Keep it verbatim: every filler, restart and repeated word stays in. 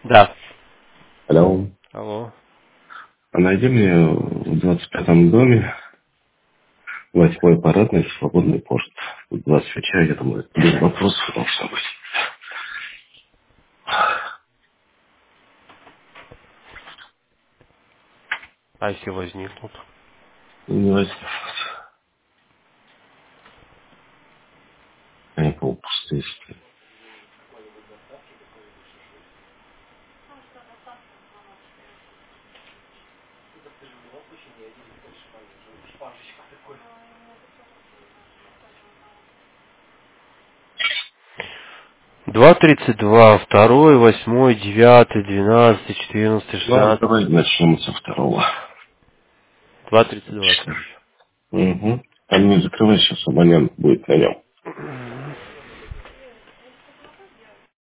Да. Алло. Алло. А найди мне в двадцать пятом доме восьмой парадный свободный порт. В двадцать вечера, я думаю, без вопросов должно быть. А если возникнут? Не возьмут. Они полупустые. Два тридцать два, второй, восьмой, девятый, двенадцатый, четырнадцатый, Ладно, шестнадцатый. давай начнем со второго. Два тридцать два, короче. Угу. Там не закрывай, сейчас абонент будет на нем.